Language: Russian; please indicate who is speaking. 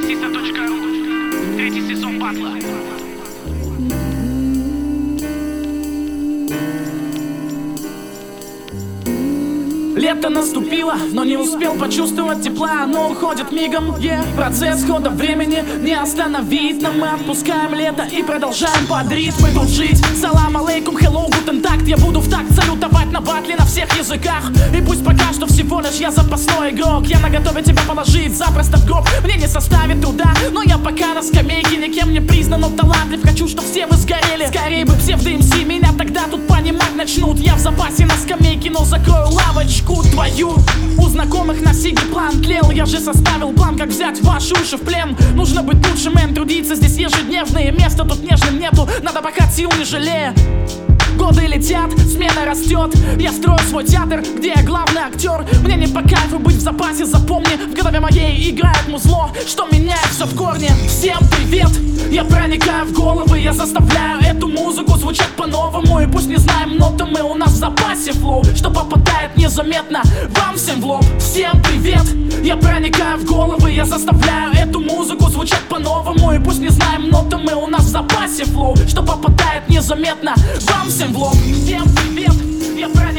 Speaker 1: Sisa.ru. Третий сезон батла.
Speaker 2: Лето наступило, но не успел почувствовать тепла. Оно уходит мигом, процесс хода времени не остановить. Но мы отпускаем лето и продолжаем под ритмы тут жить. Салам алейкум, hello, guten tag. Я буду в такт салютовать на батле на всех языках. И пусть пока что всего лишь я запасной игрок, я наготове тебя положить запросто в гроб. Мне не составит труда, но я пока на скамейке. Никем не признан, но талантлив. Хочу, чтоб все вы сгорели. Скорее бы псевдо-МС меня тогда тут понимать начнут. Я в запасе на скамейке, но закрою лавочку твою. У знакомых на синий план тлел. Я же составил план, как взять ваши уши в плен. Нужно быть лучше, мэн, трудиться здесь ежедневные. Места тут нежным нету, надо пока сил не жалея. Годы летят, смена растет. Я строю свой театр, где я главный актер. Мне не по кайфу быть в запасе, запомни. В голове моей играет музло, что меняет все в корне. Всем привет, я проникаю в головы. Я заставляю эту музыку звучать по-новому. И пусть не знаем ноты, мы у нас в запасе флоу, что попадает незаметно вам всем в лоб. Всем привет, я проникаю в головы. Я заставляю эту музыку звучать по-новому. И пусть не знаем ноты, мы у нас в запасе флоу, что попадает незаметно вам всем в лоб. Всем привет, я проникаю